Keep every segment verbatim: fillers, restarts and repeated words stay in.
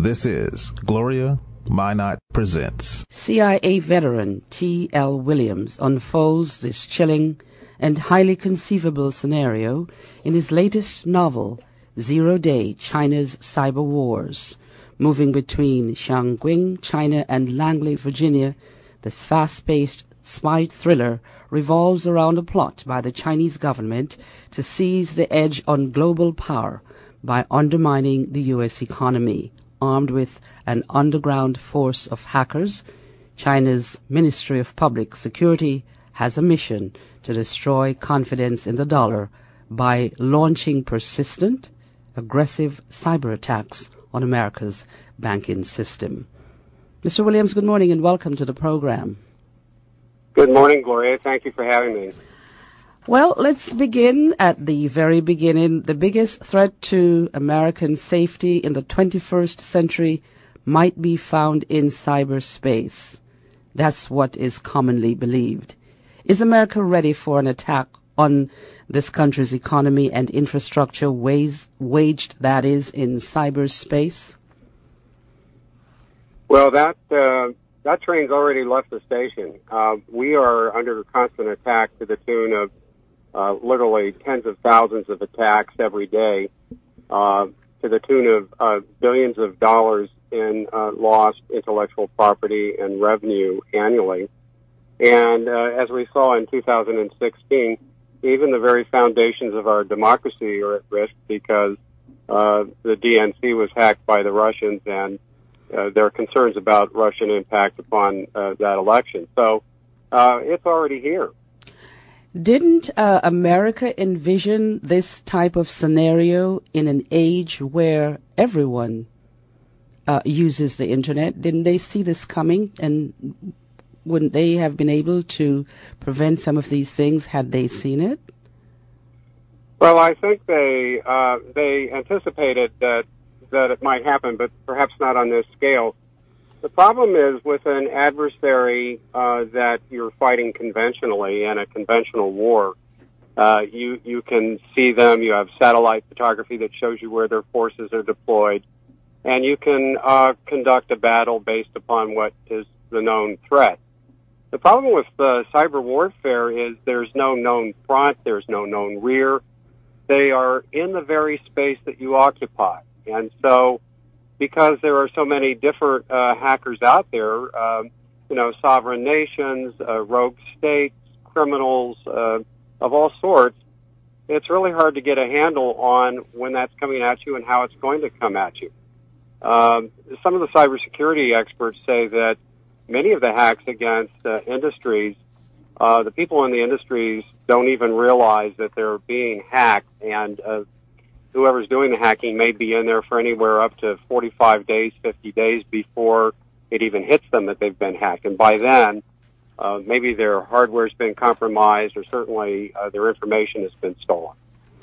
This is Gloria Minot Presents. C I A veteran T L Williams unfolds this chilling and highly conceivable scenario in his latest novel, Zero Day, China's Cyber Wars. Moving between Xiangqing, China, and Langley, Virginia, this fast-paced spy thriller revolves around a plot by the Chinese government to seize the edge on global power by undermining the U S economy. Armed with an underground force of hackers, China's Ministry of Public Security has a mission to destroy confidence in the dollar by launching persistent, aggressive cyber attacks on America's banking system. Mister Williams, good morning and welcome to the program. Good morning, Gloria. Thank you for having me. Well, let's begin at the very beginning. The biggest threat to American safety in the twenty-first century might be found in cyberspace. That's what is commonly believed. Is America ready for an attack on this country's economy and infrastructure ways, waged, that is, in cyberspace? Well, that uh, that train's already left the station. Uh, we are under constant attack to the tune of uh, literally tens of thousands of attacks every day, uh, to the tune of uh, billions of dollars in uh, lost intellectual property and revenue annually. And uh, as we saw in two thousand sixteen, even the very foundations of our democracy are at risk because uh, the D N C was hacked by the Russians, and uh, there are concerns about Russian impact upon uh, that election. So uh, it's already here. Didn't uh, America envision this type of scenario in an age where everyone uh, uses the Internet? Didn't they see this coming, and wouldn't they have been able to prevent some of these things had they seen it? Well, I think they uh, they anticipated that that it might happen, but perhaps not on this scale. The problem is with an adversary uh, that you're fighting conventionally in a conventional war, uh, you you can see them. You have satellite photography that shows you where their forces are deployed, and you can uh, conduct a battle based upon what is the known threat. The problem with uh, cyber warfare is there's no known front, there's no known rear. They are in the very space that you occupy. And so because there are so many different uh, hackers out there, um, you know, sovereign nations, uh, rogue states, criminals uh, of all sorts, it's really hard to get a handle on when that's coming at you and how it's going to come at you. Um, some of the cybersecurity experts say that many of the hacks against uh, industries, uh, the people in the industries don't even realize that they're being hacked, and uh, whoever's doing the hacking may be in there for anywhere up to forty-five days, fifty days before it even hits them that they've been hacked. And by then, uh, maybe their hardware's been compromised, or certainly uh, their information has been stolen.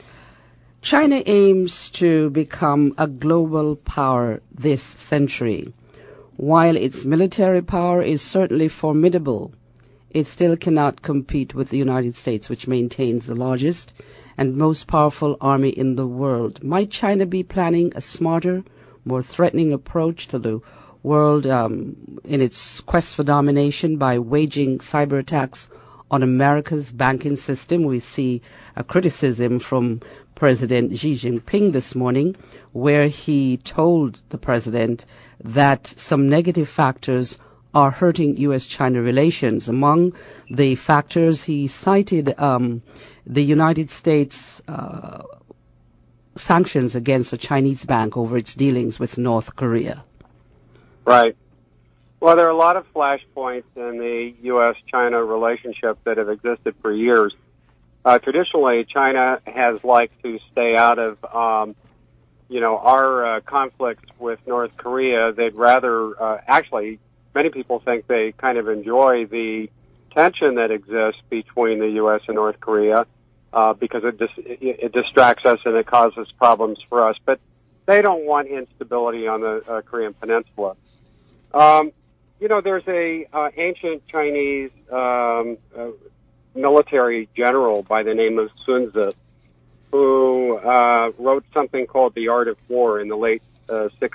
China aims to become a global power this century. While its military power is certainly formidable, it still cannot compete with the United States, which maintains the largest and most powerful army in the world. Might China be planning a smarter, more threatening approach to the world um, in its quest for domination by waging cyber attacks on America's banking system? We see a criticism from President Xi Jinping this morning, where he told the president that some negative factors are hurting U S China relations. Among the factors, he cited um, the United States uh, sanctions against a Chinese bank over its dealings with North Korea. Right. Well, there are a lot of flashpoints in the U S China relationship that have existed for years. Uh, traditionally, China has liked to stay out of, um, you know, our uh, conflicts with North Korea. They'd rather, uh, actually, many people think they kind of enjoy the tension that exists between the U S and North Korea uh, because it, dis- it, it distracts us and it causes problems for us. But they don't want instability on the uh, Korean Peninsula. Um, you know, there's a uh, ancient Chinese um, uh, military general by the name of Sun Tzu, who uh, wrote something called The Art of War in the late uh, sixth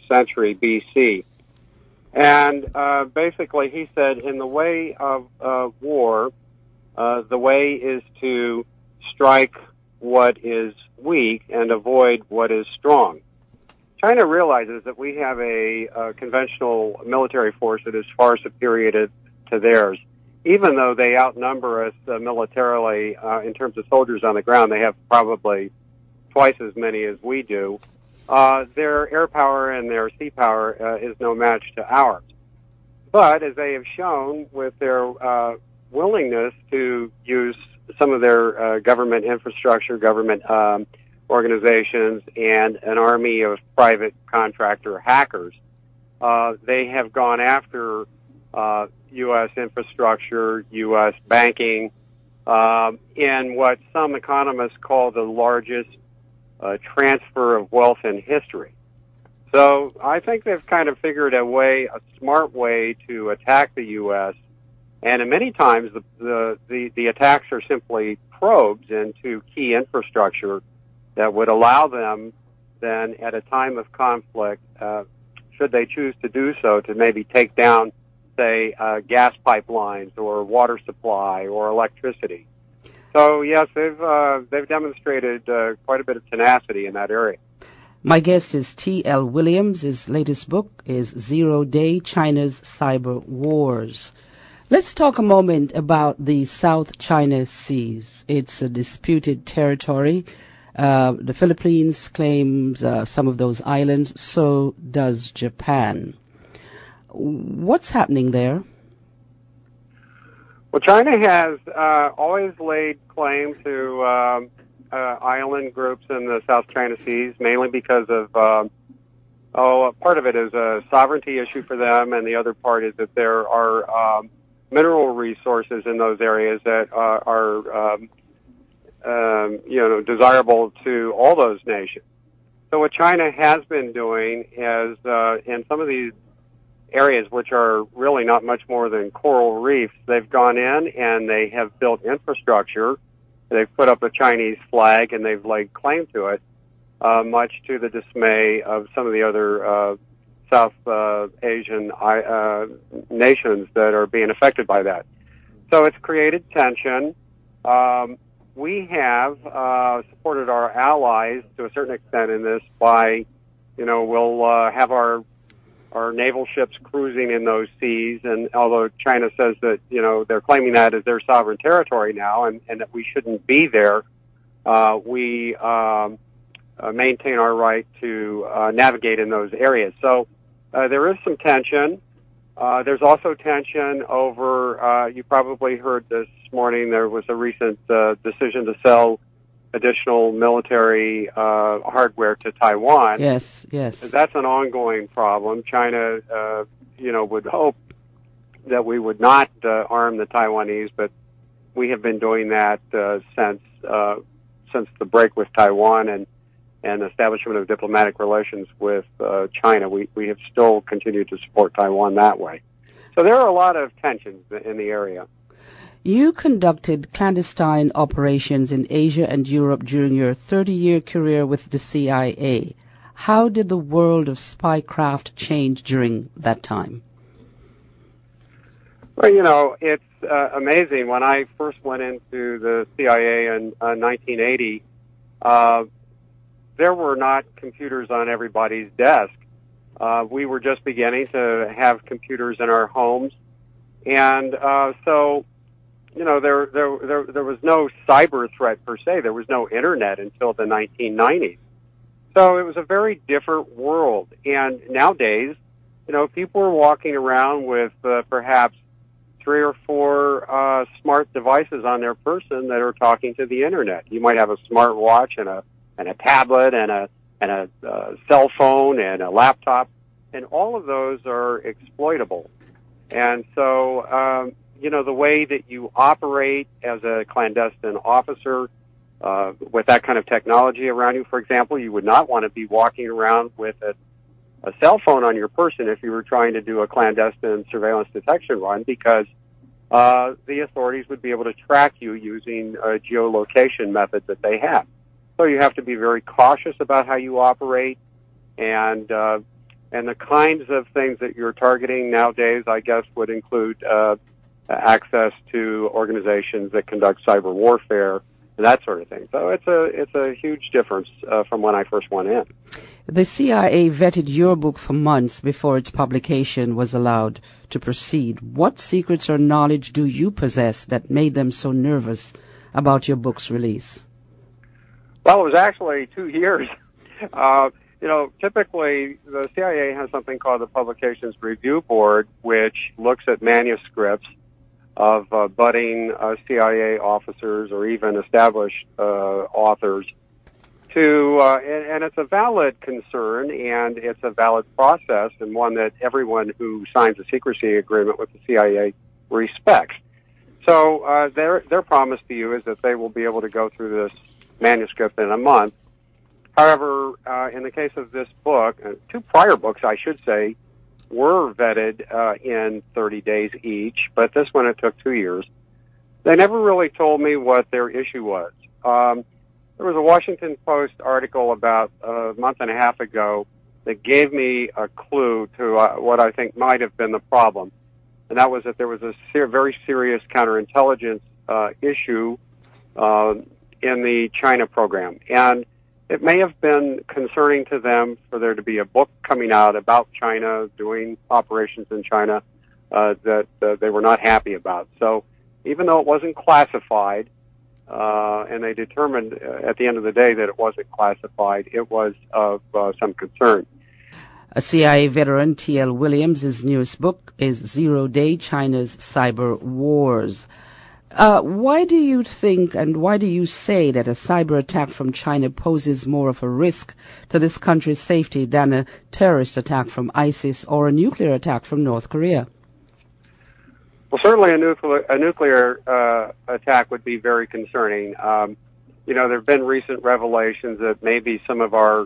century B C. And uh, basically he said, in the way of uh, war, uh, the way is to strike what is weak and avoid what is strong. China realizes that we have a, a conventional military force that is far superior to, to theirs. Even though they outnumber us uh, militarily uh, in terms of soldiers on the ground, they have probably twice as many as we do. Uh, their air power and their sea power uh, is no match to ours. But as they have shown with their uh, willingness to use some of their uh, government infrastructure, government um, organizations, and an army of private contractor hackers, uh, they have gone after uh, U S infrastructure, U S banking, um, in what some economists call the largest uh, transfer of wealth in history. So I think they've kind of figured a way, a smart way to attack the U S, and many times the, the, the, the attacks are simply probes into key infrastructure that would allow them then at a time of conflict, uh, should they choose to do so, to maybe take down, say, uh, gas pipelines or water supply or electricity. So yes, they've uh, they've demonstrated uh, quite a bit of tenacity in that area. My guest is T L Williams. His latest book is Zero Day, China's Cyber Wars. Let's talk a moment about the South China Seas. It's a disputed territory. Uh, the Philippines claims uh, some of those islands, so does Japan. What's happening there? Well, China has uh, always laid claim to um, uh, island groups in the South China Seas, mainly because of, um, oh, part of it is a sovereignty issue for them, and the other part is that there are um, mineral resources in those areas that uh, are, um, um, you know, desirable to all those nations. So what China has been doing is, uh, in some of these areas which are really not much more than coral reefs, they've gone in and they have built infrastructure. They've put up a Chinese flag and they've laid claim to it, uh, much to the dismay of some of the other uh, South uh, Asian uh, nations that are being affected by that. So it's created tension. Um, we have uh, supported our allies to a certain extent in this by, you know, we'll uh, have our our naval ships cruising in those seas, and although China says that, you know, they're claiming that as their sovereign territory now and, and that we shouldn't be there, uh, we um, uh, maintain our right to uh, navigate in those areas. So uh, there is some tension. Uh, there's also tension over, uh, you probably heard this morning, there was a recent uh, decision to sell additional military uh, hardware to Taiwan. Yes, yes. That's an ongoing problem. China, uh, you know, would hope that we would not uh, arm the Taiwanese, but we have been doing that uh, since uh, since the break with Taiwan and and establishment of diplomatic relations with uh, China. We we have still continued to support Taiwan that way. So there are a lot of tensions in the area. You conducted clandestine operations in Asia and Europe during your thirty-year career with the C I A. How did the world of spycraft change during that time? Well, you know, it's uh, amazing. When I first went into the C I A in uh, nineteen eighty, uh, there were not computers on everybody's desk. Uh, we were just beginning to have computers in our homes. And uh, so... You know, there, there, there, there was no cyber threat per se. There was no internet until the nineteen nineties. So it was a very different world. And nowadays, you know, people are walking around with uh, perhaps three or four uh, smart devices on their person that are talking to the internet. You might have a smart watch and a and a tablet and a and a uh, cell phone and a laptop, and all of those are exploitable. And so. Um, You know, the way that you operate as a clandestine officer uh, with that kind of technology around you, for example, you would not want to be walking around with a, a cell phone on your person if you were trying to do a clandestine surveillance detection run, because uh, the authorities would be able to track you using a geolocation method that they have. So you have to be very cautious about how you operate, and uh, And the kinds of things that you're targeting nowadays, I guess, would include uh, access to organizations that conduct cyber warfare and that sort of thing. So it's a it's a huge difference uh, from when I first went in. The C I A vetted your book for months before its publication was allowed to proceed. What secrets or knowledge do you possess that made them so nervous about your book's release? Well, it was actually two years. Uh, you know, typically the C I A has something called the Publications Review Board, which looks at manuscripts of uh, budding uh, C I A officers or even established uh, authors. To uh, and, and it's a valid concern, and it's a valid process, and one that everyone who signs a secrecy agreement with the C I A respects. So uh, their their promise to you is that they will be able to go through this manuscript in a month. However, uh, in the case of this book, uh, two prior books, I should say, were vetted uh, in thirty days each, but this one it took two years. They never really told me what their issue was. Um, there was a Washington Post article about a month and a half ago that gave me a clue to uh, what I think might have been the problem, and that was that there was a ser- very serious counterintelligence uh, issue uh, in the China program. And it may have been concerning to them for there to be a book coming out about China, doing operations in China, uh, that uh, they were not happy about. So even though it wasn't classified, uh, and they determined uh, at the end of the day that it wasn't classified, it was of uh, some concern. A C I A veteran, T L Williams' newest book is Zero Day, China's Cyber Wars. Uh, why do you think and why do you say that a cyber attack from China poses more of a risk to this country's safety than a terrorist attack from ISIS or a nuclear attack from North Korea? Well, certainly a nuclear, a nuclear uh, attack would be very concerning. Um, you know, there have been recent revelations that maybe some of our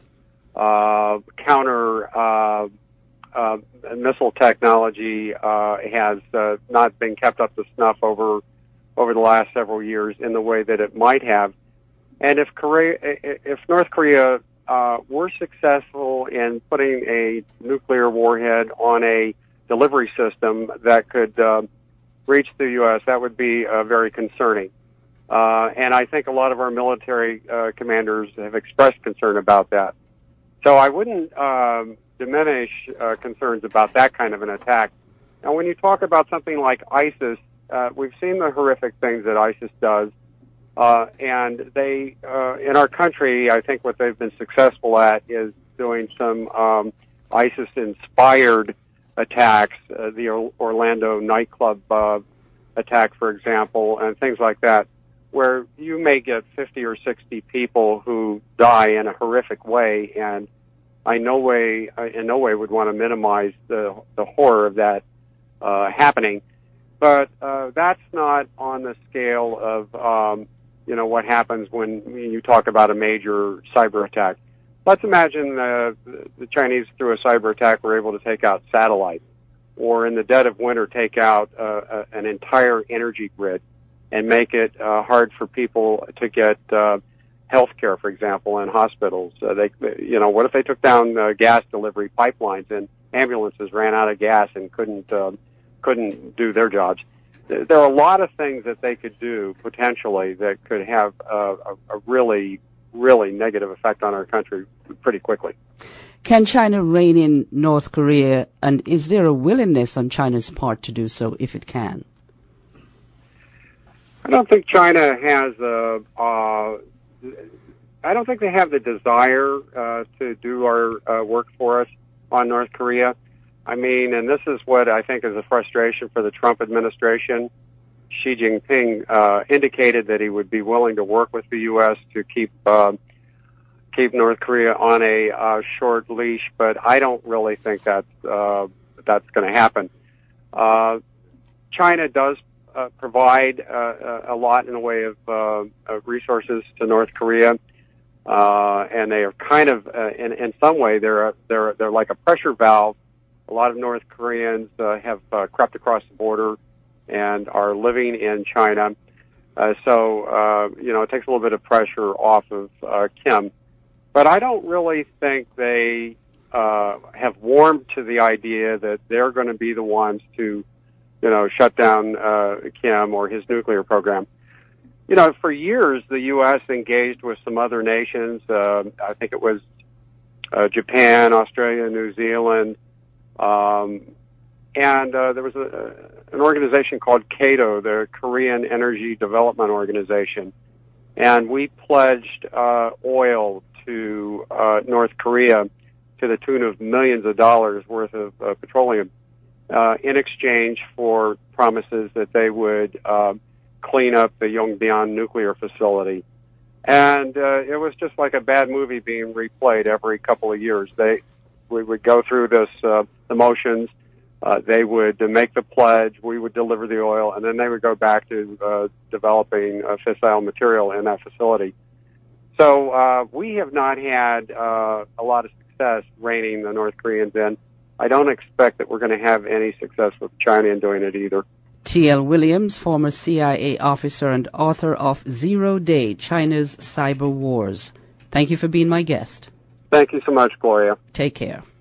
uh, counter uh, uh, missile technology uh, has uh, not been kept up to snuff over over the last several years in the way that it might have. And if Korea, if North Korea uh, were successful in putting a nuclear warhead on a delivery system that could uh, reach the U S, that would be uh, very concerning. Uh, and I think a lot of our military uh, commanders have expressed concern about that. So I wouldn't um, diminish uh, concerns about that kind of an attack. Now, when you talk about something like ISIS, Uh, we've seen the horrific things that ISIS does, uh, and they, uh, in our country, I think what they've been successful at is doing some um, ISIS-inspired attacks, uh, the Orlando nightclub uh, attack, for example, and things like that, where you may get fifty or sixty people who die in a horrific way, and I no way, I in no way would want to minimize the the horror of that uh, happening. But uh, that's not on the scale of, um, you know, what happens when you talk about a major cyber attack. Let's imagine uh, the Chinese, through a cyber attack, were able to take out satellites, or in the dead of winter take out uh, uh, an entire energy grid and make it uh, hard for people to get uh, health care, for example, in hospitals. Uh, they, you know, what if they took down uh, gas delivery pipelines and ambulances ran out of gas and couldn't uh, couldn't do their jobs? There are a lot of things that they could do potentially that could have a, a, a really, really negative effect on our country pretty quickly. Can China rein in North Korea, and is there a willingness on China's part to do so if it can? I don't think China has a, uh, I don't think they have the desire uh, to do our uh, work for us on North Korea. I mean, and this is what I think is a frustration for the Trump administration. Xi Jinping uh, indicated that he would be willing to work with the U S to keep uh, keep North Korea on a uh, short leash, but I don't really think that's uh, that's going to happen. Uh, China does uh, provide uh, a lot in the way of, uh, of resources to North Korea, uh, and they are kind of, uh, in, in some way, they're a, they're they're like a pressure valve. A lot of North Koreans uh, have uh, crept across the border and are living in China. Uh, so, uh, you know, it takes a little bit of pressure off of uh, Kim. But I don't really think they uh, have warmed to the idea that they're going to be the ones to, you know, shut down uh, Kim or his nuclear program. You know, for years, the U S engaged with some other nations. Uh, I think it was uh, Japan, Australia, New Zealand, um, and uh, there was a, an organization called CATO, the Korean Energy Development Organization, and we pledged uh, oil to uh, North Korea to the tune of millions of dollars worth of uh, petroleum uh, in exchange for promises that they would uh, clean up the Yongbyon nuclear facility. And uh, it was just like a bad movie being replayed every couple of years. They, we would go through this, uh, the motions, uh, they would uh, make the pledge, we would deliver the oil, and then they would go back to uh, developing uh, fissile material in that facility. So uh, we have not had uh, a lot of success reining the North Koreans in. I don't expect that we're going to have any success with China in doing it either. T L Williams, former C I A officer and author of Zero Day, China's Cyber Wars. Thank you for being my guest. Thank you so much, Gloria. Take care.